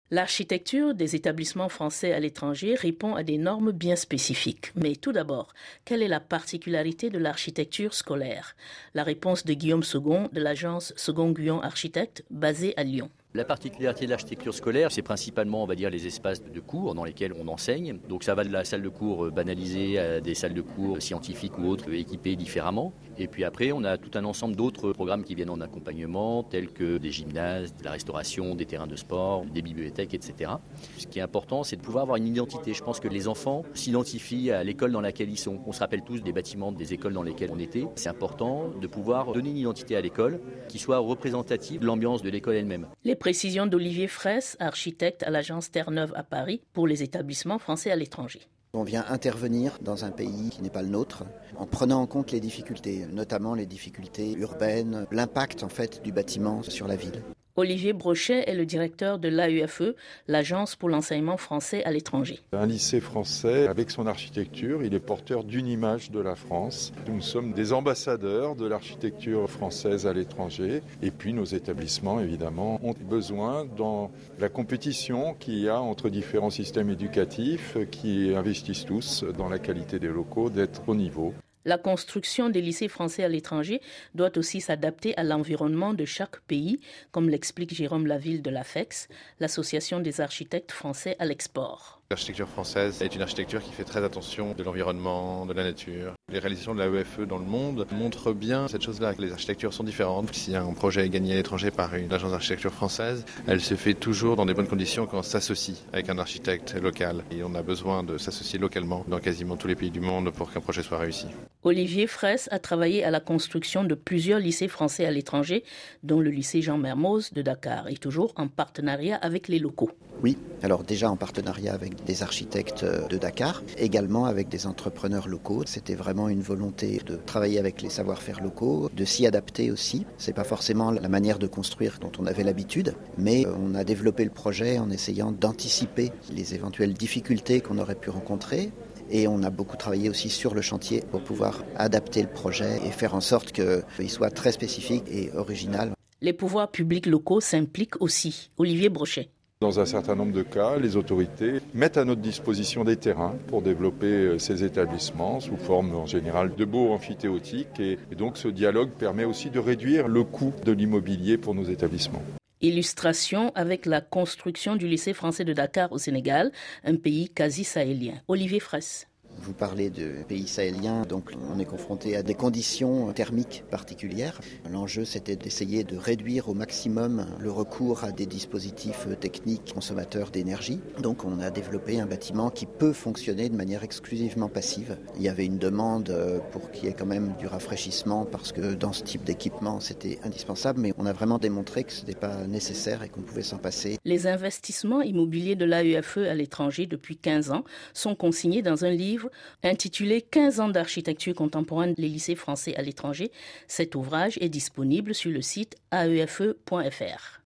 L'architecture des établissements français à l'étranger répond à des normes bien spécifiques. Mais tout d'abord, quelle est la particularité de l'architecture scolaire? La réponse de Guillaume Segon de l'agence Segon-Guyon Architectes basée à Lyon. La particularité de l'architecture scolaire, c'est principalement, on va dire, les espaces de cours dans lesquels on enseigne. Donc ça va de la salle de cours banalisée à des salles de cours scientifiques ou autres équipées différemment. Et puis après, on a tout un ensemble d'autres programmes qui viennent en accompagnement, tels que des gymnases, de la restauration, des terrains de sport, des bibliothèques, etc. Ce qui est important, c'est de pouvoir avoir une identité. Je pense que les enfants s'identifient à l'école dans laquelle ils sont. On se rappelle tous des bâtiments des écoles dans lesquelles on était. C'est important de pouvoir donner une identité à l'école qui soit représentative de l'ambiance de l'école elle-même. Les précisions d'Olivier Fraisse, architecte à l'agence Terre-Neuve à Paris pour les établissements français à l'étranger. On vient intervenir dans un pays qui n'est pas le nôtre en prenant en compte les difficultés, notamment les difficultés urbaines, l'impact en fait du bâtiment sur la ville. Olivier Brochet est le directeur de l'AEFE, l'Agence pour l'enseignement français à l'étranger. Un lycée français, avec son architecture, il est porteur d'une image de la France. Nous sommes des ambassadeurs de l'architecture française à l'étranger. Et puis nos établissements, évidemment, ont besoin, dans la compétition qu'il y a entre différents systèmes éducatifs qui investissent tous dans la qualité des locaux, d'être au niveau. La construction des lycées français à l'étranger doit aussi s'adapter à l'environnement de chaque pays, comme l'explique Jérôme Laville de l'AFEX, l'Association des architectes français à l'export. L'architecture française est une architecture qui fait très attention de l'environnement, de la nature. Les réalisations de l'AEFE dans le monde montrent bien cette chose-là, que les architectures sont différentes. Si un projet est gagné à l'étranger par une agence d'architecture française, elle se fait toujours dans des bonnes conditions quand on s'associe avec un architecte local. Et on a besoin de s'associer localement dans quasiment tous les pays du monde pour qu'un projet soit réussi. Olivier Fraisse a travaillé à la construction de plusieurs lycées français à l'étranger, dont le lycée Jean Mermoz de Dakar, et toujours en partenariat avec les locaux. Oui, alors déjà en partenariat avec des architectes de Dakar, également avec des entrepreneurs locaux. C'était vraiment une volonté de travailler avec les savoir-faire locaux, de s'y adapter aussi. C'est pas forcément la manière de construire dont on avait l'habitude, mais on a développé le projet en essayant d'anticiper les éventuelles difficultés qu'on aurait pu rencontrer. Et on a beaucoup travaillé aussi sur le chantier pour pouvoir adapter le projet et faire en sorte qu'il soit très spécifique et original. Les pouvoirs publics locaux s'impliquent aussi. Olivier Brochet. Dans un certain nombre de cas, les autorités mettent à notre disposition des terrains pour développer ces établissements sous forme en général de baux amphithéotiques. Et donc ce dialogue permet aussi de réduire le coût de l'immobilier pour nos établissements. Illustration avec la construction du lycée français de Dakar au Sénégal, un pays quasi sahélien. Olivier Fraisse. Vous parlez de pays sahéliens, donc on est confronté à des conditions thermiques particulières. L'enjeu, c'était d'essayer de réduire au maximum le recours à des dispositifs techniques consommateurs d'énergie. Donc on a développé un bâtiment qui peut fonctionner de manière exclusivement passive. Il y avait une demande pour qu'il y ait quand même du rafraîchissement parce que dans ce type d'équipement, c'était indispensable, mais on a vraiment démontré que ce n'était pas nécessaire et qu'on pouvait s'en passer. Les investissements immobiliers de l'AEFE à l'étranger depuis 15 ans sont consignés dans un livre intitulé 15 ans d'architecture contemporaine les lycées français à l'étranger. Cet ouvrage est disponible sur le site aefe.fr.